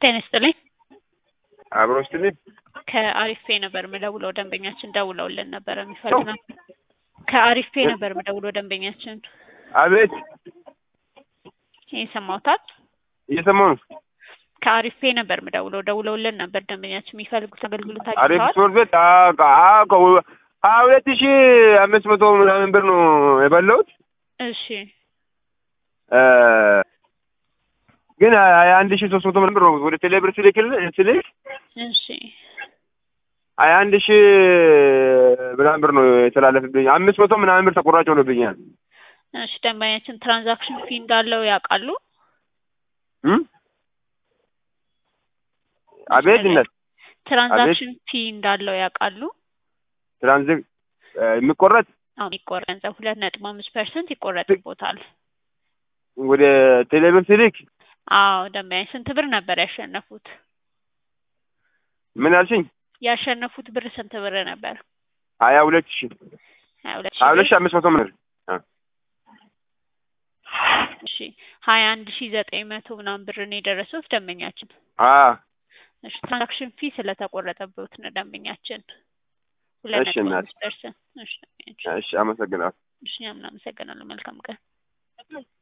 ጤነስጥልኝ አብሮስትልኝ ከአሪፍ ፔ ነበር መደውለው ደንበኛችን ደውለውልን ነበር የሚፈልገው ከአሪፍ ፔ ነበር መደውለው ደንበኛችን አቤት ይሰማውታል እየሰማው ነው ከአሪፍ ፔ ነበር መደውለው ደውለውልን ነበር ደንበኛችን የሚፈልጉት አገልግሎት አሪፍ አግኝተዋል ሶር ቤት 2500 ምናምን ብር ነው የበላሁት እሺ ግን 1300 ምናምን ብር ነው ወደ ቴሌብር ስልክ እሺ 21000 ምናምን ብር ነው የተላለፈብኝ 500 ምናምን ብር ተቆራጭ ሆኖብኛል እሺ ደንበኛችን ትራንዛክሽን ፊ እንዳለው ያውቃሉ አቤትነት ትራንዛክሽን ፊ እንዳለው ያውቃሉ ትራንዛክሽን የሚቆረጥ ይቆረጥ 2.5% ይቆረጥቦታል ወደ ቴሌብር ስልክ ደንበኛችን ስንት ብር ነበር ያሸነፉት ምን አልሽኝ ያሸነፉት ብር ስንት ብር ነበር 22500 ብር እሺ 21900 ምናምን ብር ነው የደረሱት ደንበኛችን እሺ ትራንዛክሽን ፊ ስለተቆረጠበት ነው ደንበኛችን 2.5% እሺ አመሰግናለሁ እሺ አመሰግናለሁ መልካም ቀን